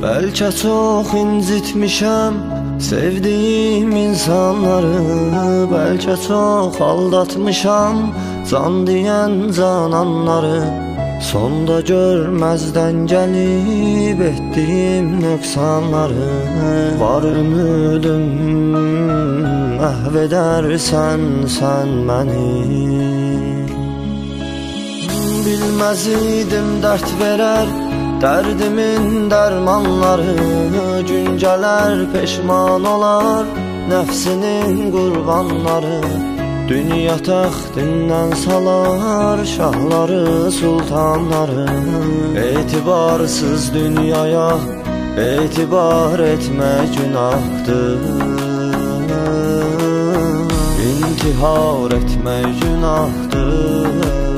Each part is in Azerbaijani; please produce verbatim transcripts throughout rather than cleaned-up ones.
Bəlkə çox incitmişəm sevdiyim insanları, bəlkə çox aldatmışam can deyən cananları. Sonda görməzdən gəlib etdiyim nöqsanları. Var ümidin məhv edərsən sən məni. Bilməz idim dərd verər dərdimin dərmanları. Gün gələr peşman olar nəfsinin qurbanları. Dünya təxtindən salar şahları, sultanları. Etibarsız dünyaya etibar etmək günahdır. İntihar etmək günahdır.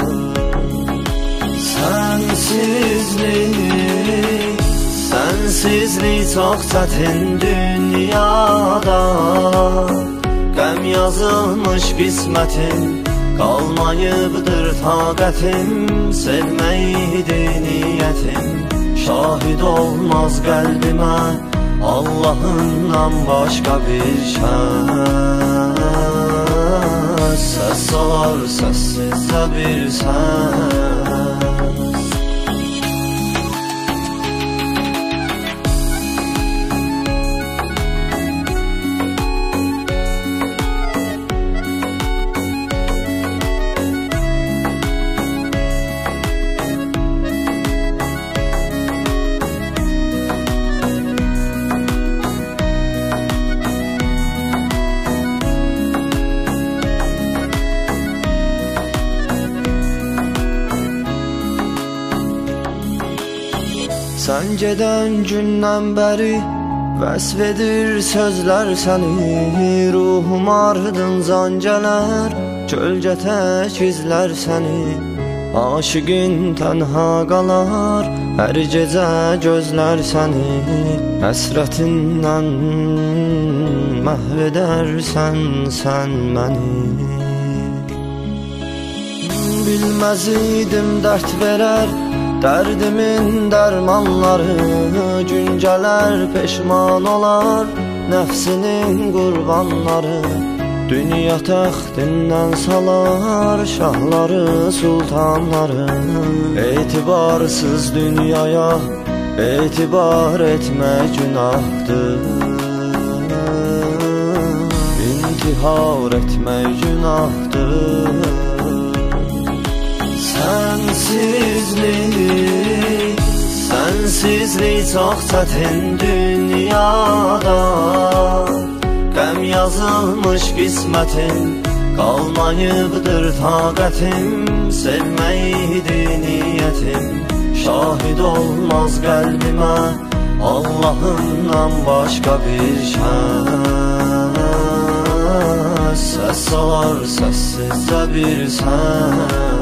Sensizlik, sensizlik çox çətin dünyada. Qəm yazılmış qismətim, qalmayıbdır taqətim. Sevməkdi niyyətim, şahid olmaz qəlbimə Allahından başqa bir şəxs. Səs salar səssizcə bir səs. Sən gedən gündən bəri vəsf edir sözlər səni. Ruhum ardıncan gələr, kölgə tək izlər səni. Aşıqin tənha qalar, hər gecə gözlər səni. Həsrətindən məhv edərsən sən məni. Bilməz idim dərd verər dərdimin dərmanları. Gün gələr peşman olar nəfsinin qurbanları. Dünya təxtindən salar şahları, sultanları. Etibarsız dünyaya etibar etmək günahdır. İntihar etmək günahdır. Sensizlik, sensizlik çox çətin dünyada. Qəm yazılmış qismətim, qalmayıbdır taqətim. Sevməkdi niyyətim, şahid olmaz qəlbimə Allahından başqa bir şəxs. Səs salar səssizcə bir səs.